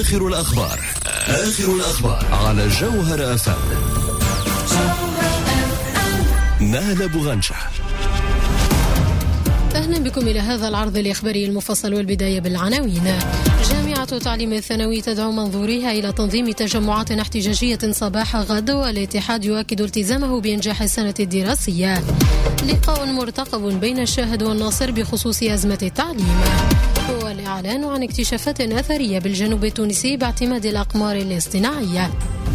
آخر الأخبار على جوهر FM. نهلة بوغنشة. أهلا بكم إلى هذا العرض الإخباري المفصل، والبداية بالعناوين. جامعة التعليم الثانوي تدعو منظوريها إلى تنظيم تجمعات احتجاجية صباح غد، والاتحاد يؤكد التزامه بإنجاح السنة الدراسية. لقاء مرتقب بين الشاهد والناصر بخصوص أزمة التعليم. والإعلان عن اكتشافات أثرية بالجنوب التونسي باعتماد الأقمار الاصطناعية.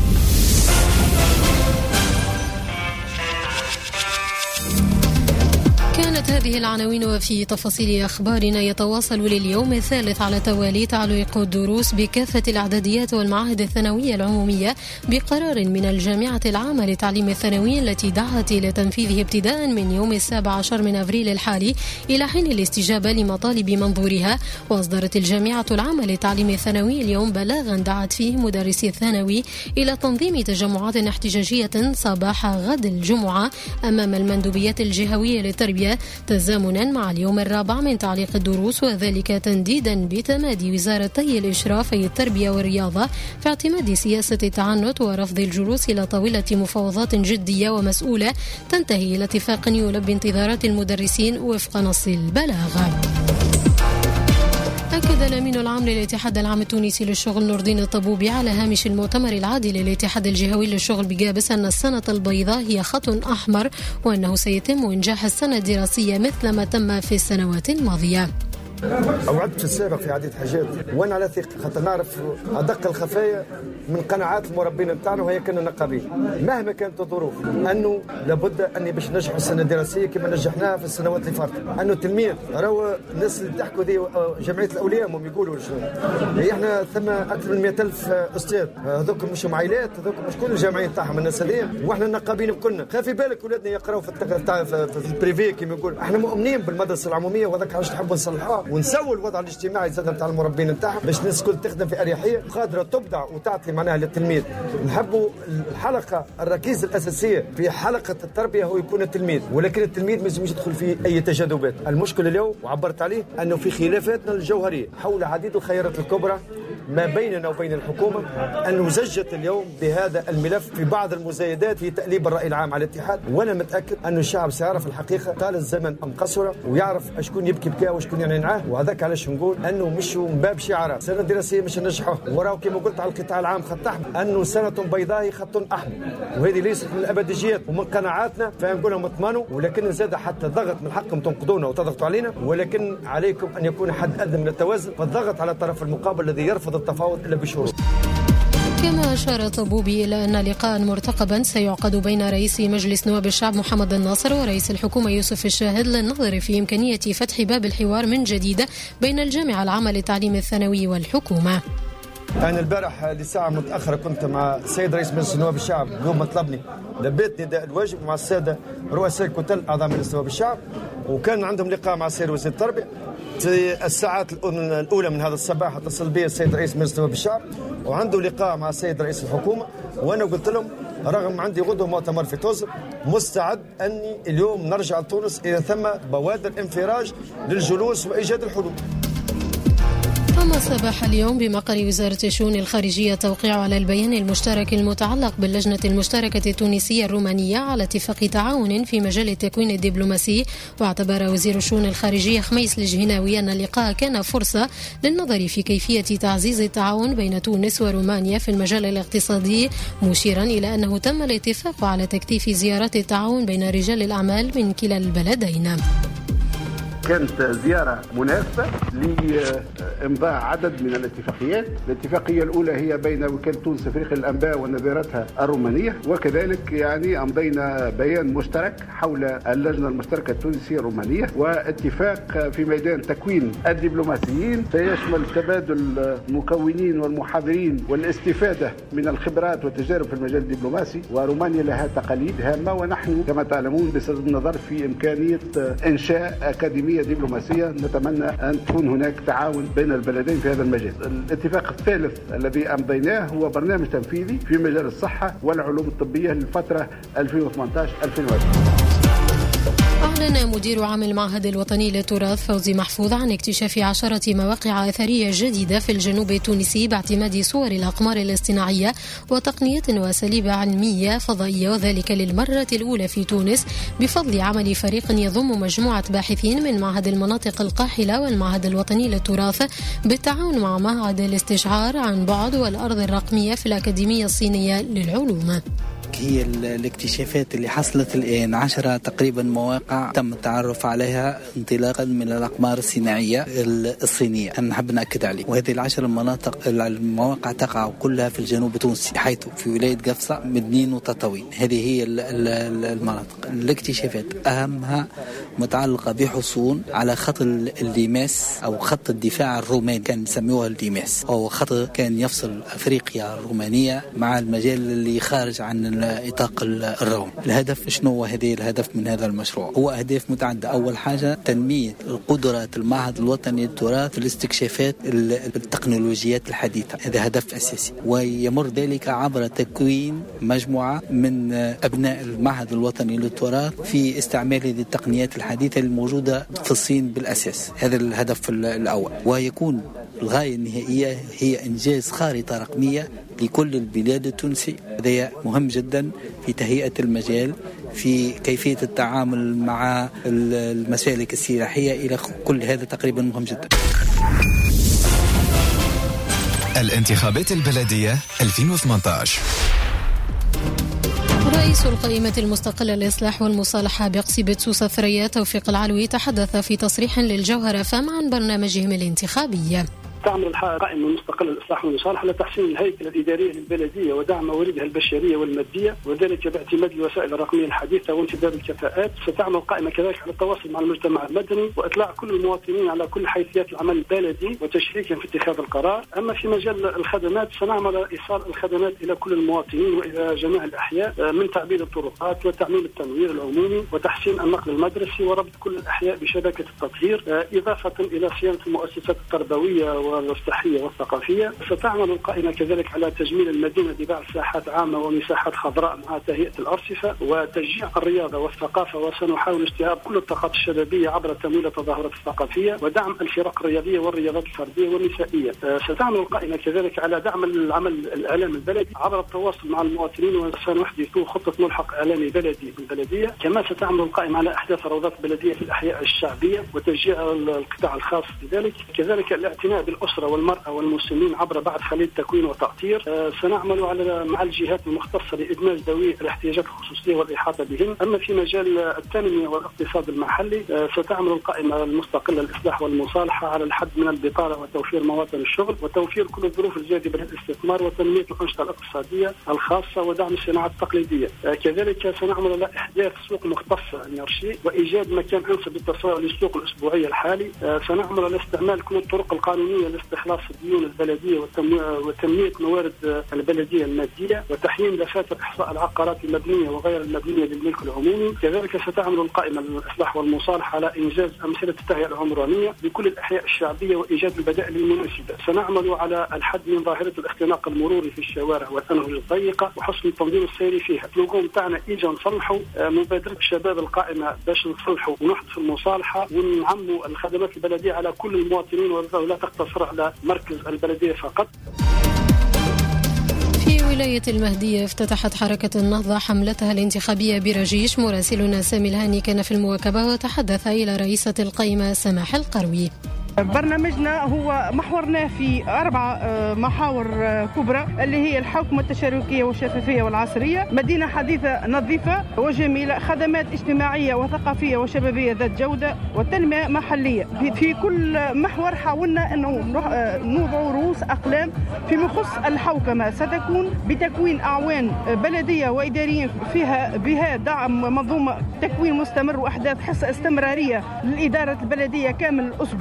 كانت هذه العناوين. وفي تفاصيل أخبارنا، يتواصل لليوم الثالث على التوالي تعليق الدروس بكافة الإعداديات والمعاهد الثانوية العمومية بقرار من الجامعة العامة للتعليم الثانوي التي دعت إلى تنفيذه ابتداء من يوم 17 من أبريل الحالي إلى حين الاستجابة لمطالب منظورها. وأصدرت الجامعة العامة للتعليم الثانوي اليوم بلاغا دعت فيه مدرسي الثانوي إلى تنظيم تجمعات احتجاجية صباح غد الجمعة أمام المندوبيات الجهوية للتربية، تزامنا مع اليوم الرابع من تعليق الدروس، وذلك تنديدا بتمادي وزارتي الإشراف أي التربية والرياضة في اعتماد سياسة التعنت ورفض الجلوس إلى طاولة مفاوضات جدية ومسؤولة تنتهي إلى اتفاق يلبي انتظارات المدرسين وفق نص البلاغ. أكد الأمين العام للاتحاد العام التونسي للشغل نور الدين الطبوبي على هامش المؤتمر العادي للاتحاد الجهوي للشغل بجابس أن السنة البيضاء هي خط أحمر، وأنه سيتم إنجاح السنة الدراسية مثل ما تم في السنوات الماضية. أوعدت في السابق في عديد حاجات، وأنا على ثقة خاطر نعرف أدق الخفايا من قناعات المربين نتاعنا، وهي كنا نقابين مهما كانت الظروف أنه لابد أني باش ننجح السنة الدراسية كما نجحناها في السنوات اللي فاتت. أنه التلميذ راهو الناس اللي تحكوا دي جمعية الأولياء هم يقولوا شنو، إحنا ثم أكثر من 100,000 أستاذ، هذوك مش عائلات، هذوك مش كل الجمعيات تاعهم الناس هذيا، وإحنا نقابين بكلنا. خافي بالك ولادنا يقراوا في البريفي كما يقول. إحنا مؤمنين بالمدرسة العمومية، وهذاك علاش نحبوا نصلحوها ونسوي الوضع الاجتماعي زاد نتاع المربين نتاعهم باش الناس الكل تخدم في اريحيه قادره تبدع وتعطي معناها للتلميذ. نحبوا الحلقه الركيزه الاساسيه في حلقه التربيه هو يكون التلميذ، ولكن التلميذ ما يلزمش يدخل فيه اي تجاذبات. المشكل اليوم وعبرت عليه انه في خلافاتنا الجوهريه حول عديد الخيارات الكبرى ما بيننا وبين الحكومه، انه زجت اليوم بهذا الملف في بعض المزايدات في تأليب الراي العام على الاتحاد. وانا متاكد انه الشعب سيعرف الحقيقه طال الزمن ام قصره، ويعرف شكون يبكي بكاه وشكون يعني نعاه. وهذاك علاش نقول انه مش من باب شعارات السنه الدراسيه مش ننجحوه، وراه كما قلت على القطاع العام خط احمر، انه سنه بيضاء خط احمر، وهذه ليست من الابديجيات ومن قناعاتنا، فنقول لهم اطمنوا. ولكن زاد حتى الضغط من حقكم تنقضونا وتضغطوا علينا، ولكن عليكم ان يكون حد ادنى من التوازن والضغط على الطرف المقابل الذي يرفض التفاوض الا بشروط. كما أشار طبوبي إلى أن لقاء مرتقبا سيعقد بين رئيس مجلس نواب الشعب محمد الناصر ورئيس الحكومة يوسف الشاهد للنظر في إمكانية فتح باب الحوار من جديد بين الجامعة العامة للتعليم الثانوي والحكومة. أنا البارح لساعة متأخرة كنت مع السيد رئيس مجلس نواب الشعب، يوم طلبني لبيت نداء الواجب مع السادة رؤساء الكتل أعضاء مجلس نواب الشعب، وكان عندهم لقاء مع السيد وزير التربية. في الساعات الأولى من هذا الصباح اتصل بي السيد رئيس مجلس نواب الشعب وعنده لقاء مع السيد رئيس الحكومة، وأنا قلت لهم رغم عندي غدوة مؤتمر في توزر مستعد أني اليوم نرجع لتونس إذا ثم بوادر انفراج للجلوس وإيجاد الحلول. أما صباح اليوم بمقر وزارة الشؤون الخارجية توقيع على البيان المشترك المتعلق باللجنة المشتركة التونسية الرومانية على اتفاق تعاون في مجال التكوين الدبلوماسي. واعتبر وزير الشؤون الخارجية خميس الجهناوي أن اللقاء كان فرصة للنظر في كيفية تعزيز التعاون بين تونس ورومانيا في المجال الاقتصادي، مشيرا إلى أنه تم الاتفاق على تكثيف زيارات التعاون بين رجال الأعمال من كلا البلدين. كانت زيارة مناسبة لإمضاء عدد من الاتفاقيات. الاتفاقية الأولى هي بين وكالة تونس أفريقيا للأنباء ونظيرتها الرومانية، وكذلك يعني أمضينا بيان مشترك حول اللجنة المشتركة التونسية الرومانية، واتفاق في ميدان تكوين الدبلوماسيين سيشمل تبادل المكونين والمحاضرين والاستفادة من الخبرات والتجارب في المجال الدبلوماسي. ورومانيا لها تقاليد هامة، ونحن كما تعلمون بصدد النظر في إمكانية إنشاء أكاديمية دبلوماسية نتمنى أن تكون هناك تعاون بين البلدين في هذا المجال. الاتفاق الثالث الذي أمضيناه هو برنامج تنفيذي في مجال الصحة والعلوم الطبية للفترة 2018-2020. أعلن مدير عام المعهد الوطني للتراث فوزي محفوظ عن اكتشاف 10 مواقع أثرية جديدة في الجنوب التونسي باعتماد صور الأقمار الاصطناعية وتقنيات وأساليب علمية فضائية، وذلك للمرة الأولى في تونس بفضل عمل فريق يضم مجموعة باحثين من معهد المناطق القاحلة والمعهد الوطني للتراث بالتعاون مع معهد الاستشعار عن بعد والأرض الرقمية في الأكاديمية الصينية للعلوم. هي الاكتشافات اللي حصلت الآن 10 تقريبا مواقع تم التعرف عليها انطلاقا من الأقمار الصناعية الصينية. أنا نحب نأكد عليه، وهذه 10 المواقع تقع كلها في الجنوب التونسي، حيث في ولاية قفصة، مدنين وتطاوين. هذه هي المناطق. الاكتشافات أهمها متعلقة بحصول على خط الليماس أو خط الدفاع الروماني، كان يسموها الليماس، هو خط كان يفصل أفريقيا الرومانية مع المجال اللي خارج عن إطاق الروم. الهدف شنو هو؟ هذه الهدف من هذا المشروع هو أهداف متعددة. أول حاجة تنمية القدرات المعهد الوطني للتراث في الاستكشافات التكنولوجيات الحديثة، هذا هدف أساسي، ويمر ذلك عبر تكوين مجموعة من أبناء المعهد الوطني للتراث في استعمال هذه التقنيات الحديثة الموجودة في الصين بالأساس. هذا الهدف الأول، ويكون الغاية النهائية هي إنجاز خارطة رقمية لكل البلاد التونسية. هذا مهم جدا في تهيئة المجال، في كيفية التعامل مع المسالك السياحية، إلى كل هذا تقريبا مهم جدا. الانتخابات البلدية 2018. رئيس القائمة المستقلة للإصلاح والمصالحة بقصي سوسة ثريا توفيق العلوي تحدث في تصريح للجوهرة فام عن برنامجهم الانتخابي. تعمل القائمة المستقلة للإصلاح والمصالحة لتحسين الهيكلة الإدارية للبلدية ودعم مواردها البشرية والمادية، وذلك باعتماد الوسائل الرقمية الحديثة وانتداب الكفاءات. ستعمل القائمة كذلك على التواصل مع المجتمع المدني وإطلاع كل المواطنين على كل حيثيات العمل البلدي وتشريكهم في اتخاذ القرار. أما في مجال الخدمات سنعمل إيصال الخدمات إلى كل المواطنين وإلى جميع الأحياء، من تعبيد الطرقات وتعميم التنوير العمومي وتحسين النقل المدرسي وربط كل الأحياء بشبكة التطهير، إضافة إلى صيانة المؤسسات التربوية والصحية والثقافية. ستعمل القائمة كذلك على تجميل المدينة بباع ساحات عامة ومساحات خضراء مع تهيئة الأرصفة وتشجيع الرياضة والثقافة، وسنحاول اجتهاد كل الطاقات الشبابية عبر تمويل التظاهرات الثقافية ودعم الفرق الرياضية والرياضات الفردية والنسائية. ستعمل القائمة كذلك على دعم العمل الإعلامي البلدي عبر التواصل مع المواطنين، وسنحدث خطة ملحق إعلامي بلدي بالبلدية. كما ستعمل القائمة على إحداث روضات بلدية في الأحياء الشعبية وتشجيع القطاع الخاص بذلك. كذلك الاعتناء بالأسرة والمرأة والمسنين عبر بعض خلية تكوين وتأطير. سنعمل مع الجهات المختصة لإدماج ذوي الاحتياجات الخصوصية والإحاطة بهم. أما في مجال التنمية والاقتصاد المحلي ستعمل القائمة المستقلة للإصلاح والمصالحة على الحد من البطالة وتوفير مواطن الشغل وتوفير كل الظروف الجاذبة للاستثمار وتنمية الأنشطة الاقتصادية الخاصة ودعم الصناعات التقليدية. كذلك سنعمل على إحداث سوق مختصة نيرشي وإيجاد مكان أنسب للتسوق للسوق الأسبوعية الحالي. سنعمل على استعمال كل الطرق القانونية لاستخلاص الديون البلدية وتنمية موارد البلدية المادية وتحيين دفاتر إحصاء العقارات المبنية وغير المبنية للملك العمومي. كذلك ستعمل القائمة للإصلاح والمصالحة على إنجاز أمثلة التهيئة العمرانية لكل الأحياء الشعبية وإيجاد البدائل المناسبة. سنعمل على الحد من ظاهرة الاختناق المروري في الشوارع والأنهج الضيقة وحسن التنظيم السيري فيها. السلوغون تاعنا إيجا نصلحوا، مبادرة الشباب القائمة باش نصلحوا ونحدث المصالحة ونعموا الخدمات البلدية على كل المواطنين ولا تقتصر على مركز البلدية فقط. في ولاية المهدية افتتحت حركة النهضة حملتها الانتخابية برجيش. مراسلنا سامي الهاني كان في المواكبة وتحدث إلى رئيسة القائمة سماح القروي. برنامجنا هو محورنا في 4 محاور كبرى اللي هي الحوكمة التشاركية والشفافية والعصرية، مدينة حديثة نظيفة وجميلة، خدمات اجتماعية وثقافية وشبابية ذات جودة، والتنمية محلية. في كل محور حاولنا أنه نوضع رؤوس أقلام فيما يخص الحوكمة. ستكون بتكوين أعوان بلدية وإداريين بها دعم منظومة تكوين مستمر وأحداث حصة استمرارية للإدارة البلدية كامل الأسبوع،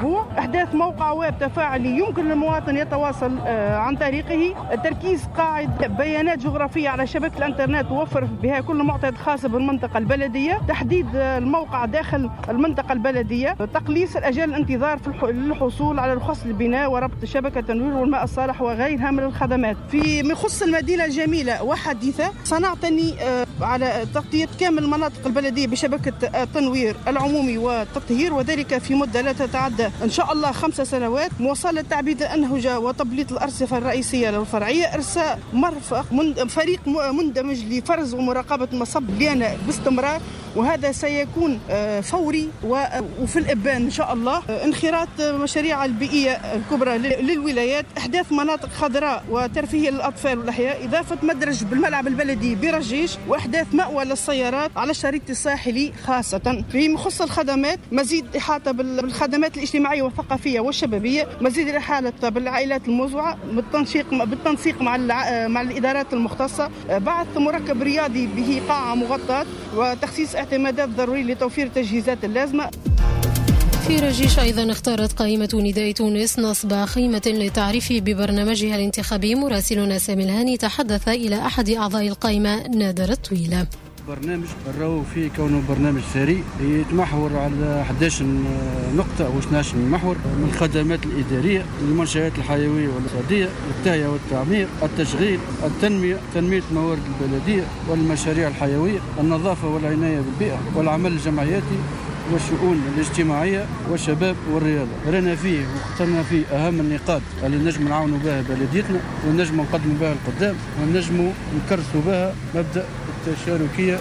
إحداث موقع ويب تفاعلي يمكن للمواطن يتواصل عن طريقه. تركيز قاعد بيانات جغرافية على شبكة الإنترنت توفر بها كل معطيات خاصة بالمنطقة البلدية. تحديد الموقع داخل المنطقة البلدية. تقليص الأجال الانتظار للحصول على رخص البناء وربط شبكة التنوير والماء الصالح وغيرها من الخدمات. فيما يخص المدينة الجميلة وحديثة، صنعتني على تغطية كامل المناطق البلدية بشبكة التنوير العمومي والتطهير، وذلك في مدة لا تتعدى إن شاء الله 5 سنوات، مواصلة تعبيد الأنهجة وتبليط الأرصفة الرئيسية والفرعية، إرساء مرفق فريق مندمج لفرز ومراقبة المصب لنا باستمرار، وهذا سيكون فوري وفي الإبان إن شاء الله. انخراط مشاريع البيئية الكبرى للولايات، إحداث مناطق خضراء وترفيهية للأطفال والأحياء، إضافة مدرج بالملعب البلدي برجيش، وإحداث مأوى للسيارات على الشريط الساحلي خاصة. فيما يخص الخدمات، مزيد إحاطة بالخدمات الاجتماعية والثقافية والشبابية، مزيد الإحاطة بالعائلات الموزعة بالتنسيق مع الإدارات المختصة، بعث مركب رياضي به قاعة مغطاة، وتخصيص اعتمادات ضروري لتوفير التجهيزات اللازمة. في رجيش أيضا اختارت قائمة نداء تونس نصب خيمة للتعريف ببرنامجها الانتخابي. مراسلنا سامي الهاني تحدث إلى أحد أعضاء القائمة نادر الطويلة. برنامج راهو في كونه برنامج ثري يتمحور على 11 نقطة أو 12 محور، من الخدمات الإدارية، المنشآت الحيوية والاقتصادية، التهيئة والتعمير، التشغيل، التنمية، تنمية الموارد البلدية والمشاريع الحيوية، النظافة والعناية بالبيئة والعمل الجمعياتي والشؤون الاجتماعية والشباب والرياضة. رانا فيه واخترنا فيه أهم النقاط اللي نجم نعاونوا بها بلديتنا ونجم نقدموا بها القدام ونجم نكرسوا بها مبدأ التشاركية.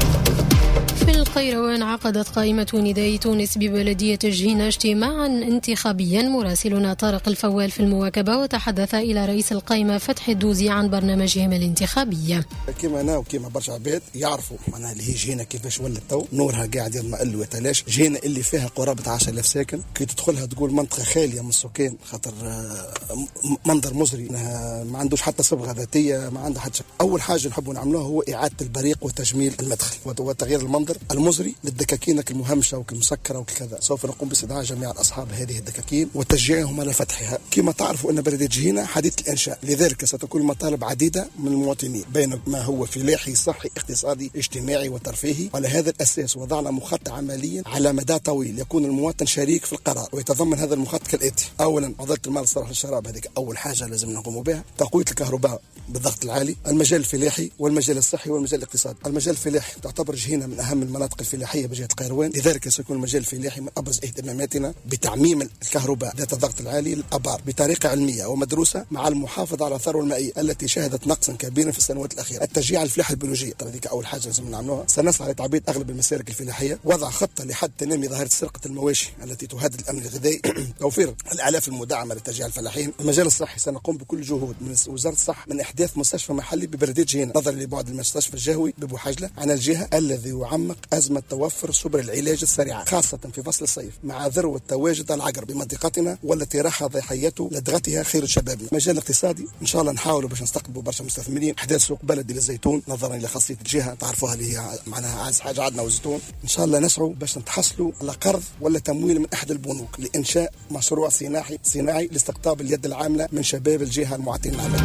في القيروان عقدت قائمة نداء تونس ببلدية جهينة اجتماعا انتخابيا. مراسلنا طارق الفوال في المواكبة وتحدث إلى رئيس القائمة فتح الدوزي عن برنامجهم الانتخابي. كما أنا وكما برشا عباد يعرفوا معناها اللي هي جهينة كيفاش ولت تو، نورها قاعد يضمئل ويتلاش. جهينة اللي فيها قرابة 10,000 ساكن، كي تدخلها تقول منطقة خالية من السكان، خاطر منظر مزري، ما عندوش حتى صبغة ذاتية، ما عنده حتى. أول حاجة نحبوا نعملوها هو إعادة البريق وتجميل المدخل وتغيير المنظر المزري للدكاكين المهمشة والمسكرة وكذا. سوف نقوم باستدعاء جميع أصحاب هذه الدكاكين وتشجيعهم على فتحها. كما تعرفوا أن بلدية جهينة حديث الإنشاء، لذلك ستكون مطالب عديدة من المواطنين بين ما هو فلاحي صحي اقتصادي اجتماعي وترفيهي. على هذا الأساس وضعنا مخطط عمليا على مدى طويل يكون المواطن شريك في القرار، ويتضمن هذا المخطط كالآتي: أولا عضلة المال الصالح للشراب، هذيك أول حاجة لازم نقوم بها. تقوية الكهرباء بالضغط العالي، المجال الفلاحي والمجال الصحي والمجال الاقتصادي. المجال الفلاحي تعتبر جهينة من أهم المناطق الفلاحية بجهة القيروان، لذلك سيكون المجال الفلاحي من أبرز اهتماماتنا بتعميم الكهرباء ذات الضغط العالي للآبار بطريقة علمية ومدروسة، مع المحافظة على الثروة المائية التي شهدت نقصا كبيرا في السنوات الأخيرة. التشجيع على الفلاحة البيولوجية، هذيك أول حاجة لازم نعملوها. سنسعى لتعبيد أغلب المسالك الفلاحية، وضع خطة لحد تنامي ظاهرة سرقة المواشي التي تهدد الأمن الغذائي، توفير الآلاف المدعمة لتشجيع الفلاحين. المجال الصحي سنقوم بكل جهود من وزارة الصحة من إحداث مستشفى محلي ببلدية جهينة، نظرا لبعد المستشفى الجهوي ببوحجلة عن الجهة الذي يعمق أزمة توفر سبل العلاج السريعة، خاصة في فصل الصيف مع ذروة تواجد العقرب بمنطقتنا والتي راح ضحيته لدغتها خير شبابنا. المجال الاقتصادي إن شاء الله نحاولوا باش نستقبلوا برشا مستثمرين. إحداث سوق بلدي للزيتون نظرا إلى خاصية الجهة، تعرفوها اللي هي معناها عايز حاجة عندنا والزيتون. إن شاء الله نسعوا باش نتحصلوا على قرض ولا تمويل من أحد البنوك لإنشاء مشروع صناعي لاستقطاب اليد العاملة من شباب الجهة المعطين العمل.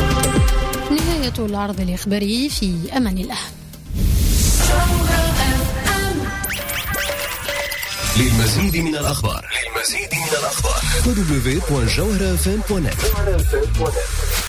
نهاية العرض الإخباري، في أمان الله. للمزيد من الأخبار www.jawharafm.net